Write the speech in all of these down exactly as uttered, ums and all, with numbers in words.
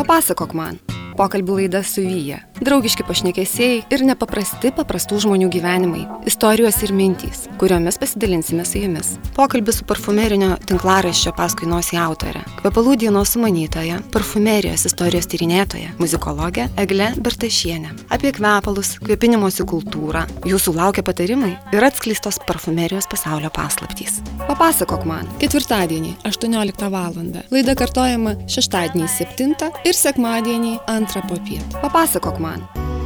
Papasakok man. Pokalbių laida su Vyja. Draugiški pašnekesiai ir nepaprasti paprastų žmonių gyvenimai. Istorijos ir mintys, kuriomis pasidalinsime su jumis. Pokalbis su parfumerinio tinklaraščio Paskui nosį autore, kvepalų dienos sumanytoja, parfumerijos istorijos tyrinėtoja, muzikologė Egle Bertašienė. Apie kvepalus, kvepinimosi kultūrą, jūsų laukia patarimai ir atskleistos parfumerijos pasaulio paslaptys. Papasakok man. Ketvirtadienį, aštuonioliktą valandą. Laida kartojama šeštadienį septintą ir sekmadienį antrą popiet. Papasakok man.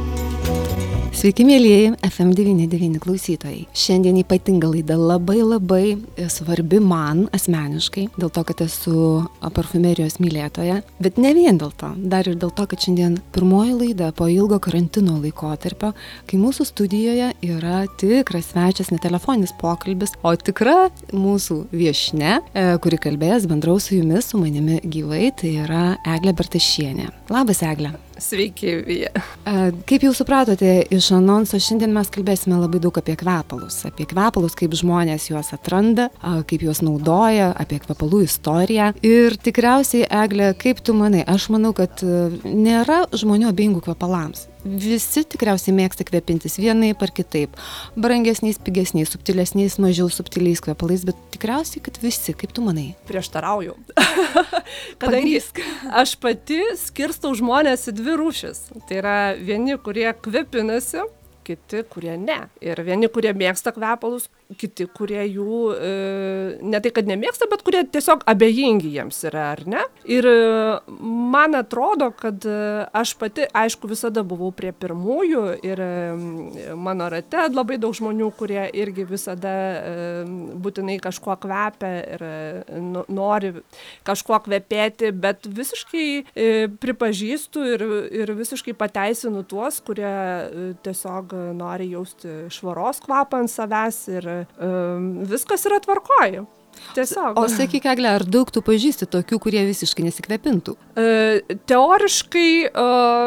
Sveiki, mielieji F M devyni devyni klausytojai. Šiandien ypatinga laida labai labai svarbi man asmeniškai, dėl to, kad esu parfumerijos mylėtoja, bet ne vien dėl to, dar ir dėl to, kad šiandien pirmoji laida po ilgo karantino laikotarpio, kai mūsų studijoje yra tikras svečias, ne telefoninis pokalbis, o tikra mūsų viešnia, kuri kalbės, bendraus su jumis, su manimi gyvai, tai yra Eglė Bertašienė. Labas, Eglė. Sveiki, Vyja. Kaip jau supratote iš anonso, šiandien mes kalbėsime labai daug apie kvepalus. Apie kvepalus, kaip žmonės juos atranda, kaip juos naudoja, apie kvepalų istoriją. Ir tikriausiai, Eglė, kaip tu manai, aš manau, kad nėra žmonių abejingų kvepalams. Visi tikriausiai mėgsta kvepintis vienaip ar kitaip. Brangesniais, pigesniais, subtilesniais, mažiau subtiliais kvepalais, bet tikriausiai, kad visi, kaip tu manai? Prieštarauju. Kadangi aš pati skirstau žmonės į dvi rūšis. Tai yra vieni, kurie kvepinasi, kiti, kurie ne. Ir vieni, kurie mėgsta kvepalus, kiti, kurie jų e, ne tai, kad nemėgsta, bet kurie tiesiog abejingi jiems yra, ar ne? Ir e, man atrodo, kad e, aš pati, aišku, visada buvau prie pirmųjų ir e, mano rate labai daug žmonių, kurie irgi visada e, būtinai kažkuo kvepia ir e, nori kažkuo kvepėti, bet visiškai e, pripažįstu ir, ir visiškai pateisinu tuos, kurie e, tiesiog nori jausti švaros kvapą ant savęs ir um, viskas yra tvarkoj. Tiesiog. O sakyk, Egle, ar daug tu pažįsti tokių, kurie visiškai nesikvepintų? E, teoriškai e,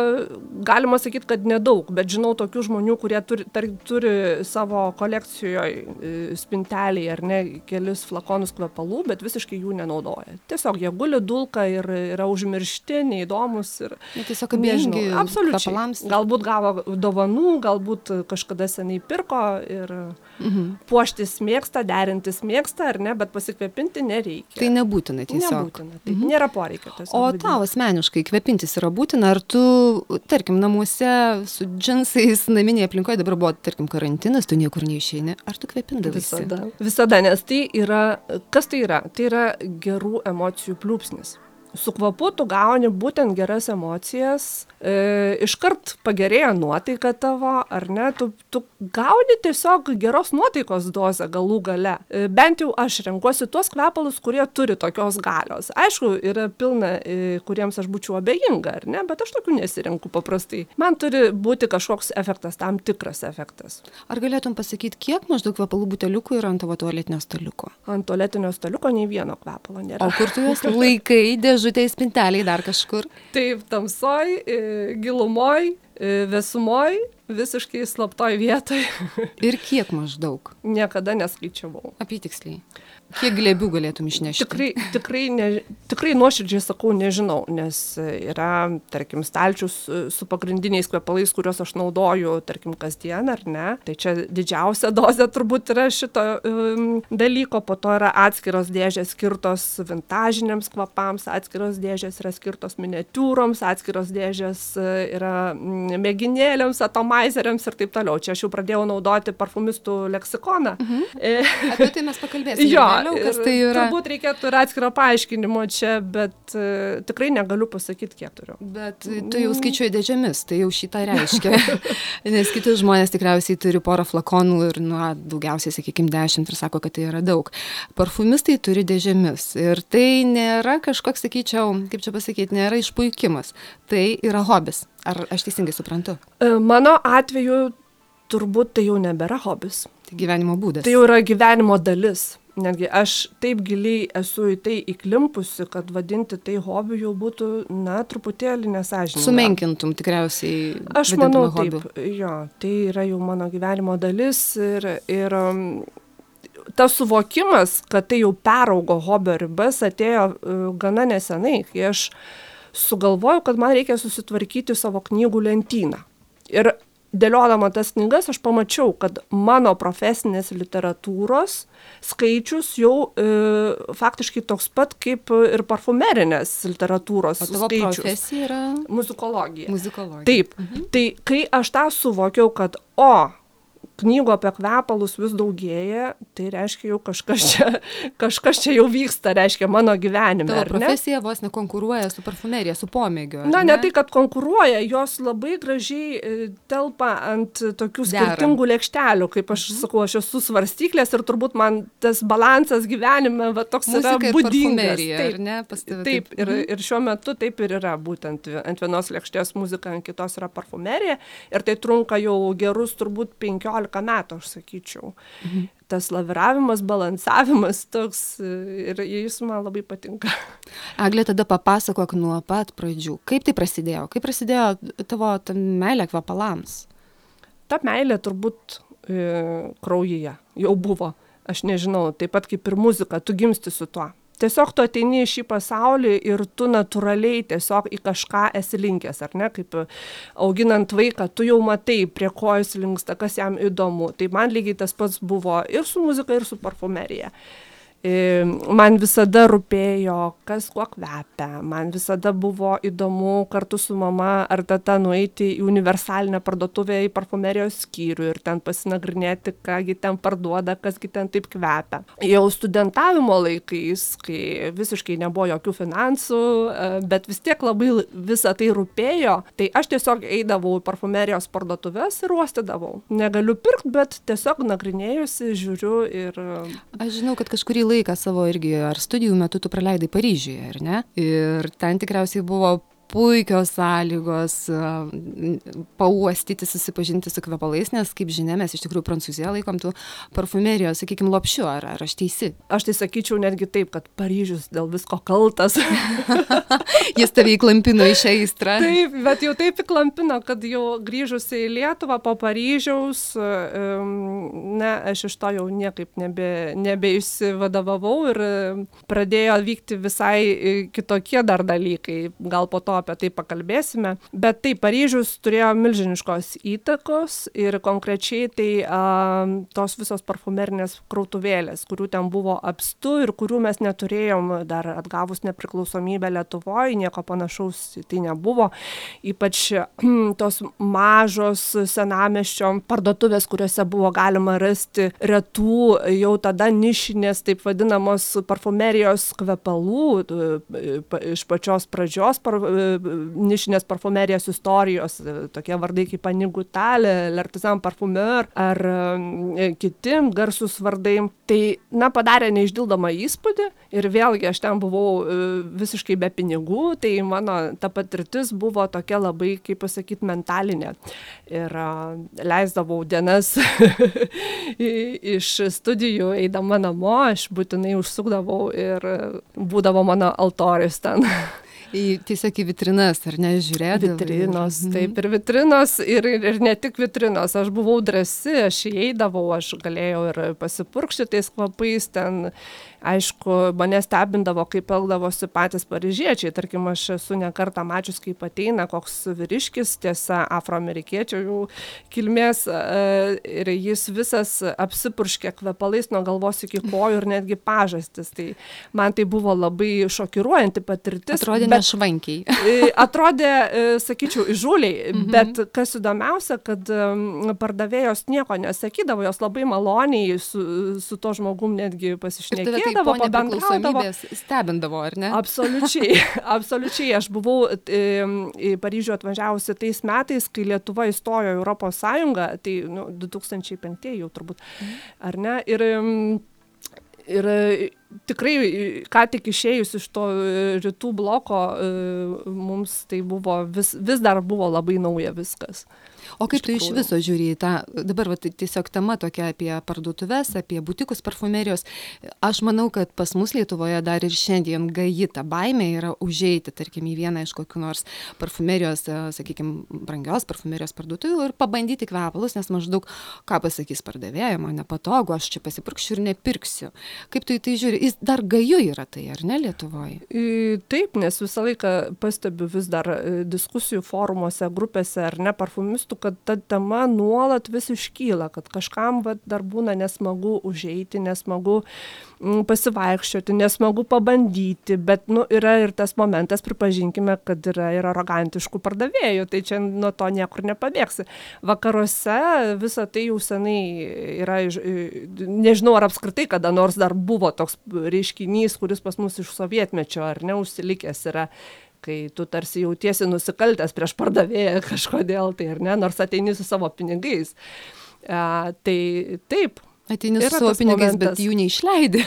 galima sakyti, kad nedaug, bet žinau tokių žmonių, kurie turi, tar, turi savo kolekcijoje e, spintelėje ar ne kelis flakonus kvepalų, bet visiškai jų nenaudoja. Tiesiog jie guli dulka ir yra užmiršti, neįdomus. Ir, ne, tiesiog abejingi kvepalams. Galbūt gavo dovanų, galbūt kažkada seniai pirko ir mhm. puoštis mėgsta, derintis mėgsta, ar ne, bet pasikvepinti nereikia. Tai nebūtina tiesiog. Nebūtina, tai mhm. nėra poreikio. O tau asmeniškai kvepintis yra būtina, ar tu, tarkim, namuose su džinsais naminėje aplinkoje, dabar buvo, tarkim, karantinas, tu niekur neišeini, ar tu kvepindavisi? Visada. Visada, nes tai yra, kas tai yra? Tai yra gerų emocijų pliūpsnis. Su kvapu tu gauni būtent geras emocijas, e, iškart pagerėja nuotaika tavo, ar ne, tu, tu gauni tiesiog geros nuotaikos dozę galų gale. E, bent jau aš renkuosi tuos kvepalus, kurie turi tokios galios. Aišku, yra pilna, e, kuriems aš būčiau abejinga, ar ne, bet aš tokių nesirenku paprastai. Man turi būti kažkoks efektas, tam tikras efektas. Ar galėtum pasakyti, kiek maždaug kvepalų buteliukų yra ant tavo tualetinio staliuko? Ant tualetinio staliuko nei vieno kvepalo nėra. O kur tu juos laikai, dėžutėj, spinteliai dar kažkur? Taip, tamsoj, gilumoj, vėsumoj, visiškai slaptoj vietoj. Ir kiek maždaug? Niekada neskaičiavau. Apytiksliai. Kiek glėbių galėtum išnešti? Tikrai, tikrai, ne, tikrai nuoširdžiai sakau, nežinau, nes yra, tarkim, stalčius su pagrindiniais kvepalais, kuriuos aš naudoju, tarkim, kasdien, ar ne. Tai čia didžiausia dozė turbūt yra šito um, dalyko, po to yra atskiros dėžės skirtos vintažiniams kvapams, atskiros dėžės yra skirtos miniatiūroms, atskiros dėžės yra mėginėliams, atomizeriams ir taip toliau. Čia aš jau pradėjau naudoti parfumistų leksikoną. Mhm. E... Apie tai mes pakalbėsime. Jo, vėliau, kas tai yra. Turbūt reikėtų ir atskiro paaiškinimo čia, bet uh, tikrai negaliu pasakyti, kiek turiu. Bet tu jau skaičiuoji dėžėmis, tai jau šitą reiškia. Nes kiti žmonės tikriausiai turi porą flakonų ir nuo daugiausiai, sakykime, dešimt ir sako, kad tai yra daug. Parfumistai turi dėžėmis ir tai nėra kažkoks, sakyčiau, kaip čia pasakyti, nėra išpuikimas. Tai yra hobis. Ar aš teisingai suprantu? Mano atveju turbūt tai jau nebėra hobis. Tai gyvenimo būdas. Tai jau yra gyvenimo dalis. Netgi aš taip giliai esu į tai įklimpusi, kad vadinti tai hobiu jau būtų, na, truputėlį nesąžininga. Sumenkintum tikriausiai. Aš manau, hobiu. Taip, jo, tai yra jau mano gyvenimo dalis ir, ir um, tas suvokimas, kad tai jau peraugo hobio ribas, atėjo uh, gana nesenai, kai aš sugalvojau, kad man reikia susitvarkyti savo knygų lentyną. Ir dėliodama tas knygas aš pamačiau, kad mano profesinės literatūros skaičius jau e, faktiškai toks pat kaip ir parfumerinės literatūros skaičius. O tavo profesija yra? Muzikologija. Muzikologija. Taip. Mhm. Tai kai aš tą suvokiau, kad o, knygų apie kvepalus vis daugėja, tai reiškia jau kažkas čia, kažkas čia jau vyksta, reiškia mano gyvenime. Tavo profesija vos nekonkuruoja su parfumerija, su pomėgiu. Na, ne tai, kad konkuruoja, jos labai gražiai telpa ant tokių skirtingų lėkštelių, kaip aš sakau, aš esu svarstyklės ir turbūt man tas balansas gyvenime va, toks Muzika yra būdingas. Taip, ne, taip, taip ir, ir šiuo metu taip ir yra, būtent ant vienos lėkštės muzika, ant kitos yra parfumerija ir tai trunka jau gerus turbūt penkiolika metų, aš sakyčiau. Mhm. Tas laviravimas, balansavimas toks ir jis man labai patinka. Eglė, tada papasakok nuo pat pradžių. Kaip tai prasidėjo? Kaip prasidėjo tavo meilė kvepalams? Ta meilė turbūt e, kraujyje jau buvo. Aš nežinau, taip pat kaip ir muzika, tu gimsti su tuo. Tiesiog tu ateini į šį pasaulį ir tu natūraliai tiesiog į kažką esi linkęs, ar ne? Kaip auginant vaiką, tu jau matai, prie ko jis linksta, kas jam įdomu. Tai man lygiai tas pats buvo ir su muzika, ir su parfumerija. Man visada rūpėjo, kas kuo kvepia. Man visada buvo įdomu kartu su mama ar tata nueiti į universalinę parduotuvę į parfumerijos skyrių ir ten pasinagrinėti, kągi ten parduoda, kasgi ten taip kvepia. Jau studentavimo laikais, kai visiškai nebuvo jokių finansų, bet vis tiek labai visą tai rūpėjo, tai aš tiesiog eidavau į parfumerijos parduotuvės ir uostydavau. Negaliu pirkti, bet tiesiog nagrinėjusi, žiūriu ir... Aš žinau, kad kažkurį laiką savo irgi ar studijų metu tu praleidai Paryžiuje, ar ne? Ir ten tikriausiai buvo puikios sąlygos pauostyti, susipažinti su kvepalais, nes, kaip žinia, mes iš tikrųjų Prancūziją laikom tų parfumerijos, sakykime, lopšiu, ar, ar aš teisi? Aš tai sakyčiau netgi taip, kad Paryžius dėl visko kaltas. Jis tave įklampino į šią aistrą. Taip, bet jau taip įklampino, kad jau grįžusi į Lietuvą po Paryžiaus, ne, aš iš to jau niekaip nebe, nebeišsivadavau ir pradėjo vykti visai kitokie dar dalykai, gal po to apie tai pakalbėsime, bet tai Paryžius turėjo milžiniškos įtakos ir konkrečiai tai a, tos visos parfumerinės krautuvėlės, kurių ten buvo apstu ir kurių mes neturėjom dar atgavus nepriklausomybę Lietuvoje, nieko panašaus tai nebuvo, ypač tos mažos senamiesčio parduotuvės, kuriuose buvo galima rasti retų jau tada nišinės, taip vadinamos parfumerijos kvepalų iš pačios pradžios par, nišinės parfumerijos istorijos, tokie vardai kaip Annie Goutal, L'Artisan Parfumeur ar e, kiti garsus vardai. Tai, na, padarė neišdildomą įspūdį ir vėlgi aš ten buvau e, visiškai be pinigų, tai mano ta patirtis buvo tokia labai, kaip pasakyti, mentalinė. Ir e, leisdavau dienas iš studijų eidama namo, aš būtinai užsukdavau ir būdavo mano altorius ten. Į, tiesiog į vitrinas, ar ne, žiūrėdavai? Vitrinos, taip, ir vitrinos, ir, ir ne tik vitrinos. Aš buvau drąsi, aš įeidavau, aš galėjau ir pasipurkšti tais kvapais ten. Aišku, mane stebindavo, kaip elgdavosi patys paryžiečiai. Tarkim, aš esu ne kartą mačius, kaip ateina koks vyriškis, tiesa, afroamerikiečių kilmės, ir jis visas apsipurškė kvepalais nuo galvos iki kojų ir netgi pažastis. Tai man tai buvo labai šokiruojanti patirtis. Atrodė bet, nešvankiai. Atrodė, sakyčiau, įžūliai, mhm. bet kas įdomiausia, kad pardavėjos nieko nesakydavo, jos labai maloniai su, su to žmogum netgi pasišnekėjo. Po nepriklausomybės stebindavo, ar ne? Absoliučiai, absoliučiai. Aš buvau e, į Paryžių atvažiavusi tais metais, kai Lietuva įstojo į Europos Sąjungą, tai nu, du tūkstančiai penktieji jau turbūt, ar ne? Ir, ir tikrai, ką tik išėjus iš to rytų bloko, mums tai buvo, vis, vis dar buvo labai nauja viskas. O kaip tu iš viso žiūri į tą, dabar va, tiesiog tema tokia apie parduotuves, apie butikus parfumerijos. Aš manau, kad pas mus Lietuvoje dar ir šiandien gaji ta baimė yra užeiti, tarkim, į vieną iš kokių nors parfumerijos, sakykime, brangios parfumerijos parduotuvių ir pabandyti kvepalus, nes maždaug, ką pasakys pardavėja, man nepatogu, aš čia pasipirksiu ir nepirksiu. Kaip tu į tai žiūri jis dar gaju yra tai, ar ne, Lietuvoje? Taip, nes visą laiką pastebiu vis dar diskusijų forumuose, grupėse ar ne parfumistų, kad ta tema nuolat vis iškyla, kad kažkam va, dar būna nesmagu užeiti, nesmagu m, pasivaikščioti, nesmagu pabandyti, bet nu, yra ir tas momentas, pripažinkime, kad yra ir arogantiškų pardavėjų, tai čia nuo to niekur nepabėgsi. Vakaruose visą tai jau senai yra, nežinau, ar apskritai kada nors dar buvo toks reiškinys, kuris pas mus iš sovietmečio ar ne užsilikęs yra, kai tu tarsi jautiesi nusikaltęs prieš pardavėją kažkodėl, tai ar ne, nors ateini su savo pinigais. A, tai taip. Ateini su savo pinigais, momentas. Bet jų neišleidi.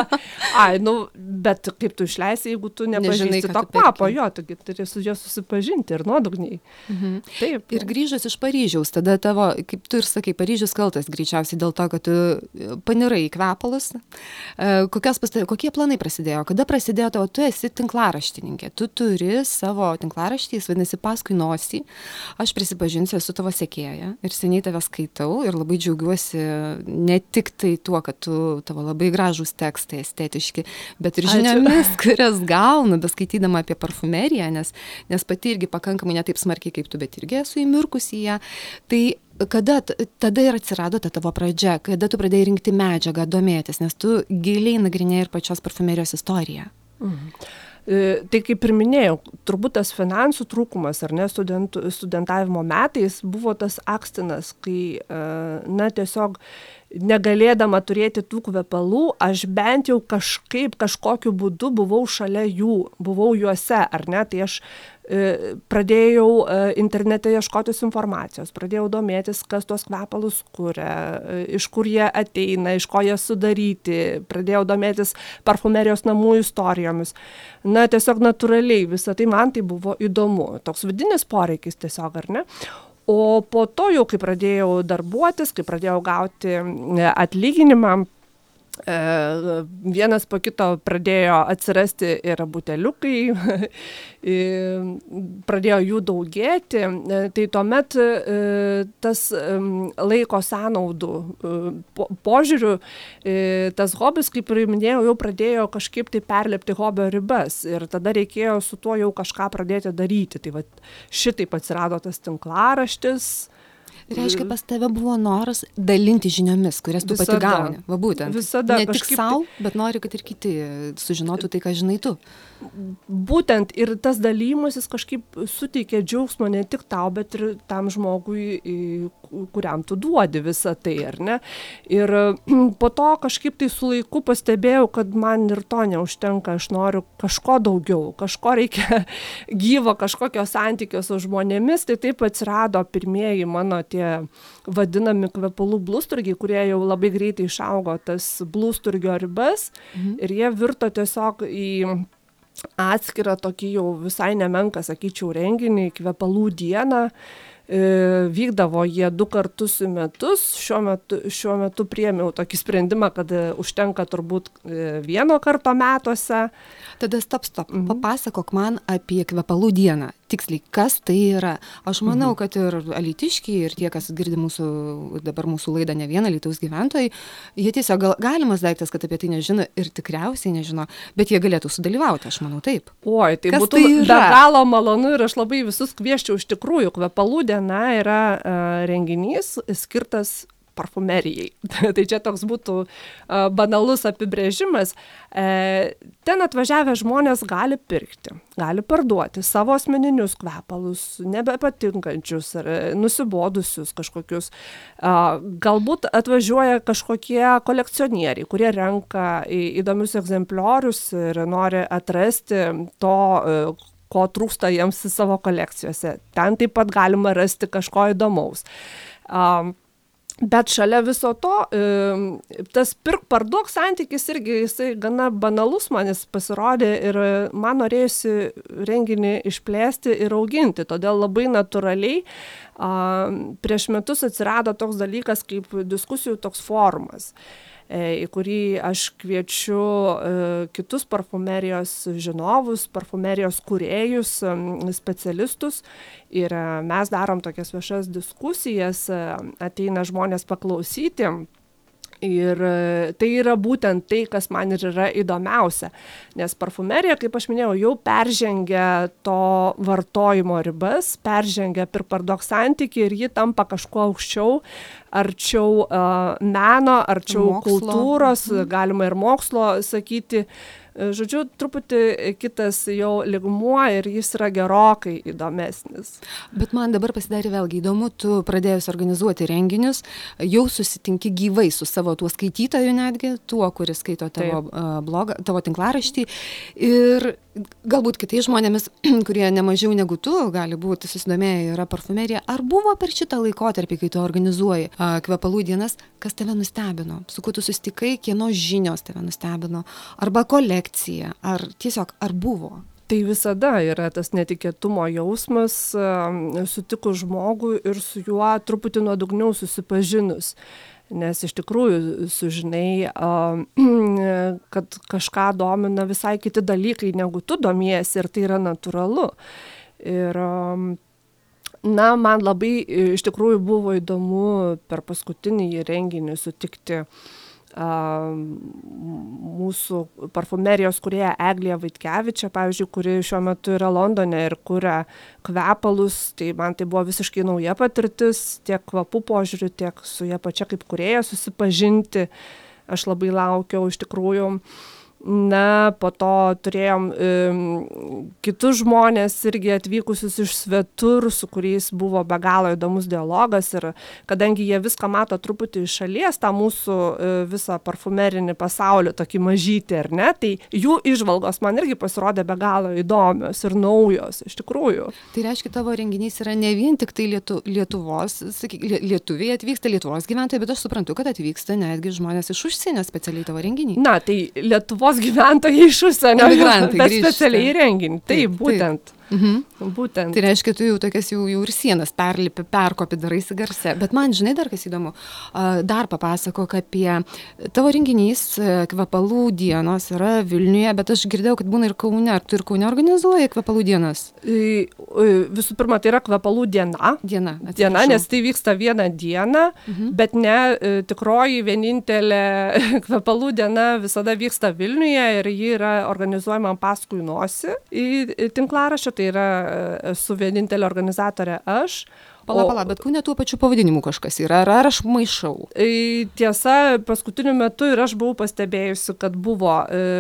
Ai, nu, bet kaip tu išleisi, jeigu tu nepažįsti to kvapo, jo, tu turi su juo susipažinti ir nuodugniai. Mhm. Taip. Ir grįžus iš Paryžiaus, tada tavo, kaip tu ir sakai, Paryžius kaltas greičiausiai dėl to, kad tu panirai į kvepalus. Kokios, kokie planai prasidėjo? Kada prasidėjo tavo, tu esi tinklaraštininkė, tu turi savo tinklaraštį, jis vadinasi Paskui nosį. Aš prisipažinsiu, esu tavo sekėja ir seniai tave skaitau ir labai džiaugiuosi ne tik tai tuo, kad tu, tavo labai gražūs tekstai, estetiški, bet ir žiniomis, kurias gaunu, beskaitydama apie parfumeriją, nes, nes pati irgi pakankamai ne taip smarkiai kaip tu, bet irgi esu įmirkusi į ją. Tai kada, tada ir atsirado ta tavo pradžia, kada tu pradėjai rinkti medžiagą, domėtis, nes tu giliai nagrinėjai ir pačios parfumerijos istoriją. Mhm. Tai kaip ir minėjau, turbūt tas finansų trūkumas, ar ne, studentų, studentavimo metais buvo tas akstinas, kai, na, tiesiog negalėdama turėti tų kvepalų, aš bent jau kažkaip, kažkokiu būdu buvau šalia jų, buvau juose, ar ne, tai aš e, pradėjau e, internete ieškotis informacijos, pradėjau domėtis, kas tuos kvepalus kuria, e, iš kur jie ateina, iš ko jie sudaryti, pradėjau domėtis parfumerijos namų istorijomis. Na, tiesiog natūraliai visą tai man tai buvo įdomu, toks vidinis poreikis tiesiog, ar ne? O po to jau, kai pradėjau darbuotis, kai pradėjau gauti atlyginimą, vienas po kito pradėjo atsirasti ir buteliukai, pradėjo jų daugėti, tai tuomet tas laiko sąnaudų požiūriu, tas hobis, kaip ir minėjau, jau pradėjo kažkaip tai perlipti hobio ribas ir tada reikėjo su tuo jau kažką pradėti daryti. Tai va, šitaip atsirado tas tinklaraštis. Reiškia, pas tave buvo noras dalinti žiniomis, kurias tu visada, pati gauni. Va būtent. Visada. Ne tik sau, bet nori, kad ir kiti sužinotų tai, ką žinai tu. Būtent ir tas dalymasis kažkaip suteikia džiaugsmo ne tik tau, bet ir tam žmogui, kuriam tu duodi visą tai, ar ne? Ir po to kažkaip tai su laiku pastebėjau, kad man ir to neužtenka, aš noriu kažko daugiau, kažko reikia gyvo, kažkokio santykio su žmonėmis, tai taip atsirado pirmieji mano tie vadinami kvepalų blusturgiai, kurie jau labai greitai išaugo tas blusturgio ribas, mhm. ir jie virto tiesiog į atskirą tokį jau visai nemenką, sakyčiau, renginį, kvepalų dieną. Vykdavo jie du kartus į metus. Šiuo metu, šiuo metu priėmiau tokį sprendimą, kad užtenka turbūt vieno karto metuose. Tada stop, stop. Mhm. Papasakok man apie kvepalų dieną. Tiksliai, kas tai yra? Aš manau, mhm. kad ir alytiškiai, ir tie, kas girdi mūsų, dabar mūsų laidą, ne vieną Alytaus gyventojai, jie tiesiog gal, galimas daiktas, kad apie tai nežino ir tikriausiai nežino, bet jie galėtų sudalyvauti, aš manau, taip. Oi, tai kas būtų tai be galo malonu ir aš labai visus kvieščiau iš tikrųjų. Kvepalų diena yra uh, renginys skirtas parfumerijai. Tai čia toks būtų uh, banalus apibrėžimas. E, ten atvažiavę žmonės gali pirkti, gali parduoti savo asmeninius kvepalus, nebepatinkančius ar nusibodusius kažkokius. Uh, galbūt atvažiuoja kažkokie kolekcionieriai, kurie renka į, įdomius egzempliorius ir nori atrasti to, uh, ko trūksta jiems savo kolekcijose. Ten taip pat galima rasti kažko įdomaus. Um, Bet šalia viso to, tas pirk-parduok santykis irgi jisai gana banalus man jis pasirodė ir man norėjusi renginį išplėsti ir auginti. Todėl labai natūraliai prieš metus atsirado toks dalykas kaip diskusijų toks forumas, į kurį aš kviečiu kitus parfumerijos žinovus, parfumerijos kūrėjus, specialistus ir mes darom tokias viešas diskusijas, ateina žmonės paklausyti Ir tai yra būtent tai, kas man ir yra įdomiausia, nes parfumerija, kaip aš minėjau, jau peržengia to vartojimo ribas, peržengia pirk-parduok santykį ir ji tampa kažkuo aukščiau, arčiau uh, meno, arčiau mokslo. Kultūros, mhm. galima ir mokslo sakyti. Žodžiu, truputį kitas jau lygmuo ir jis yra gerokai įdomesnis. Bet man dabar pasidarė vėlgi įdomu, tu pradėjus organizuoti renginius, jau susitinki gyvai su savo tuo skaitytoju netgi, tuo, kuris skaito tavo uh, blogą, tavo tinklaraštį. Ir galbūt kitais žmonėmis, kurie nemažiau negu tu, gali būti susidomėję yra parfumerija. Ar buvo per šitą laikotarpį, kai tu organizuoji uh, kvepalų dienas, kas tave nustebino? Su kuo tu susitikai, kieno žinios tave nustebino? Arba kolekcija? Ar tiesiog, ar buvo? Tai visada yra tas netikėtumo jausmas, sutikus žmogų ir su juo truputį nuodugniau susipažinus. Nes iš tikrųjų sužinai, kad kažką domina visai kiti dalykai, negu tu domiesi, ir tai yra natūralu. Ir na, man labai iš tikrųjų buvo įdomu per paskutinį renginį sutikti mūsų parfumerijos kūrėja Eglija Vaitkevičė, pavyzdžiui, kuri šiuo metu yra Londone ir kuria kvepalus. Tai man tai buvo visiškai nauja patirtis, tiek kvapų požiūriu, tiek su ja pačia kaip kūrėja susipažinti. Aš labai laukiau iš tikrųjų. Na, po to turėjom um, kitus žmonės irgi atvykusius iš svetur, su kuriais buvo be galo įdomus dialogas, ir kadangi jie viską mato truputį iš šalies, tą mūsų uh, visą parfumerinį pasaulį, tokį mažytį, ar ne, tai jų įžvalgos man irgi pasirodė be galo įdomios ir naujos, iš tikrųjų. Tai reiškia, tavo renginys yra ne vien tik tai Lietu, Lietuvos, sakyk, lietuviai atvyksta, Lietuvos gyventojai, bet aš suprantu, kad atvyksta netgi žmonės iš užsienio specialiai tavo renginį. Na, tai Lietuvos gyventojai iš užsienio, bet specialiai į renginį. Taip, taip, būtent. Taip. Mhm. Būtent. Tai reiškia, tu jau tokias jau, jau ir sienas perlipi, perkopi, daraisi garse. Bet man, žinai, dar kas įdomu, dar papasakok apie tavo renginys, kvepalų dienos yra Vilniuje, bet aš girdėjau, kad būna ir Kaune. Ar tu ir Kaune organizuoji kvepalų dienas? Visų pirma, tai yra kvepalų diena. Diena, diena, nes tai vyksta vieną dieną, mhm. bet ne tikroji vienintelė kvepalų diena visada vyksta Vilniuje ir ji yra organizuojama paskui nosį į tinklaraštį. Tai yra esu vienintelė organizatorė aš. Pala, pala, bet Kaune tuo pačiu pavadinimu kažkas yra, ar, ar aš maišau? Tiesa, paskutiniu metu ir aš buvau pastebėjusi, kad buvo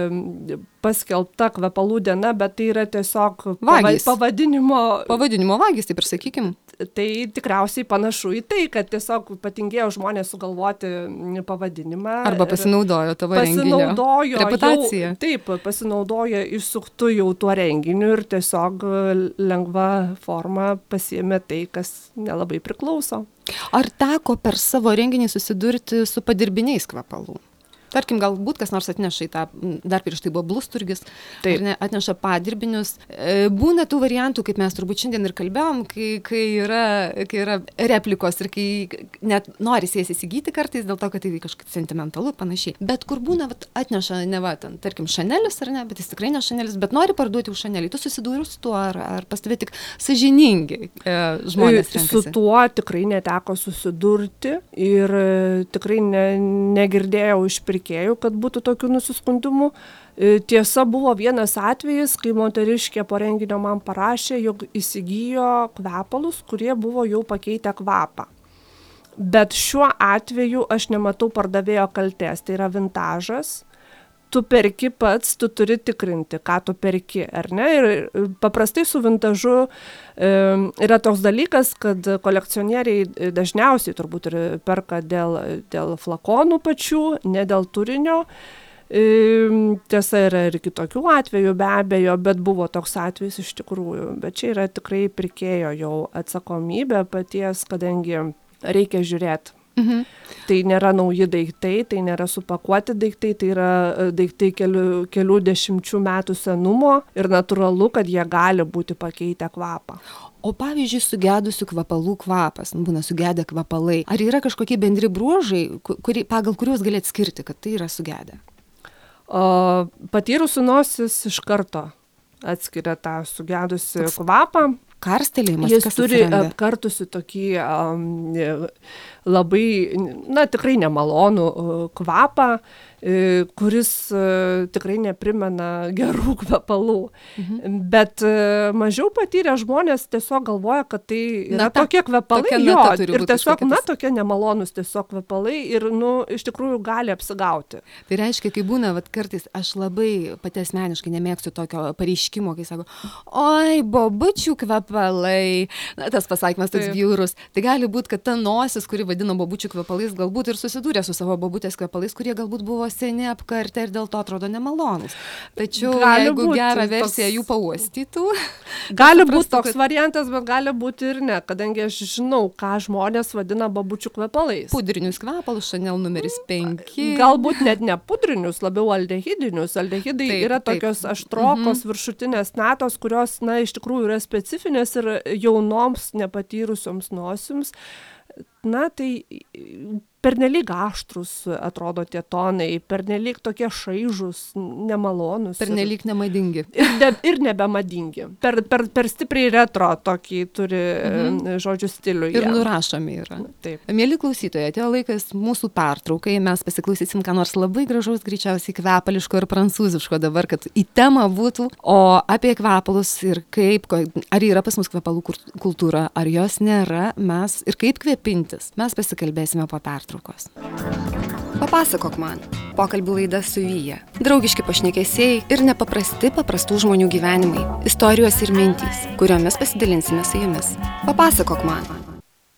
e, paskelbta kvepalų diena, bet tai yra tiesiog vagys. pavadinimo... Pavadinimo vagys, taip ir sakykim. Tai tikriausiai panašu į tai, kad tiesiog patingėjo žmonės sugalvoti pavadinimą. Arba pasinaudojo tavo pasinaudojo renginio reputaciją. Jau, taip, pasinaudojo išsuktų jau tuo renginiu ir tiesiog lengva forma pasiėmė tai, kas nelabai priklauso. Ar teko per savo renginį susidurti su padirbiniais kvepalų? Tarkim, galbūt kas nors atneša į tą, dar prieš tai buvo Blusturgis, ar ne, atneša padirbinius. Būna tų variantų, kaip mes turbūt šiandien ir kalbėjom, kai, kai, yra, kai yra replikos ir kai net nori jas įsigyti kartais dėl to, kad tai kažkaip sentimentalu panašiai. Bet kur būna, vat, atneša, ne va, ten, tarkim, Šanelis ar ne, bet jis tikrai ne Šanelis, bet nori parduoti už Šanelį. Tu susidūrė su tuo, ar, ar pas tave tik sąžiningi e, žmonės renkasi? Su tuo tikrai neteko susidurti ir tikrai ne, negirdėjau iš pirkėjų, kad būtų tokių nusiskundimų. Tiesa, buvo vienas atvejis, kai moteriškė po renginio man parašė, jog įsigijo kvepalus, kurie buvo jau pakeitę kvapą. Bet šiuo atveju aš nematau pardavėjo kaltės, tai yra vintažas. Tu perki pats, tu turi tikrinti, ką tu perki, ar ne? Ir paprastai su vintažu e, yra toks dalykas, kad kolekcionieriai dažniausiai turbūt ir perka dėl, dėl flakonų pačių, ne dėl turinio. E, tiesa, yra ir kitokių atvejų be abejo, bet buvo toks atvejis iš tikrųjų. Bet čia yra tikrai pirkėjo jau atsakomybė paties, kadangi reikia žiūrėti. Mhm. Tai nėra nauji daiktai, tai nėra supakuoti daiktai, tai yra daiktai kelių, kelių dešimčių metų senumo ir natūralu, kad jie gali būti pakeitę kvapą. O pavyzdžiui, sugedusių kvepalų kvapas, būna sugedę kvepalai, ar yra kažkokie bendri bruožai, kuri, pagal kuriuos gali atskirti, kad tai yra sugedę? O, patyrusi nosis iš karto atskiria tą sugedusių kvapą. Karstelėjimas, jis turi apkartusi tokį um, labai, na, tikrai nemalonų kvapą, kuris tikrai neprimena gerų kvepalų. Mhm. Bet mažiau patyrę žmonės tiesiog galvoja, kad tai yra na, ta, tokie kvepalai, jo, ir tiesiog, na, tokie nemalonus tiesiog kvepalai ir, nu, iš tikrųjų gali apsigauti. Tai reiškia, kai būna, vat, kartais aš labai pati asmeniškai nemėgstu tokio pareiškimo, kai sako, oi, bobučių kvepalai, na, tas pasakymas toks bjaurus. Tai gali būti, kad ta nosis, kuri vadina bobučių kvepalais, galbūt ir susidūrė su savo bobutės kvepalais, kurie galbūt buvo seni apkartę ir dėl to atrodo nemalonus. Tačiau gali jeigu būt, gerą versiją toks, jų pauostytų. Gali būti toks kad... variantas, bet gali būti ir ne, kadangi aš žinau, ką žmonės vadina bobučių kvepalais. Pudrinius kvepalus, Chanel numeris penki. Galbūt net ne pudrinius, labiau aldehidinius. Aldehidai taip, yra tokios taip. aštrokos mhm. viršutinės natos, kurios, na, iš tikrųjų yra specifinės ir jaunoms nepatyrusioms nosims. Na, tai pernelyg aštrus atrodo tie tonai, pernelyg tokie šaižus, nemalonus. Pernelyg nemadingi. Ir, de, ir nebemadingi. Per, per, per stipriai retro tokį turi mhm. žodžių stilių. Ir jie. Nurašomi yra. Taip. Mieli klausytojai, atėjo laikas mūsų pertraukai, mes pasiklausysim ką nors labai gražaus, greičiausiai kvepališko ir prancūziško dabar, kad į temą būtų, o apie kvepalus ir kaip, ar yra pas mus kvepalų kultūra, ar jos nėra, mes ir kaip kvepintis, mes pasikalbėsime po pertraukos. Papasakok man. Pokalbių laida su Vyja. Draugiški pašnekesiai ir nepaprasti paprastų žmonių gyvenimai. Istorijos ir mintys, kuriomis pasidalinsime su jumis. Papasakok man.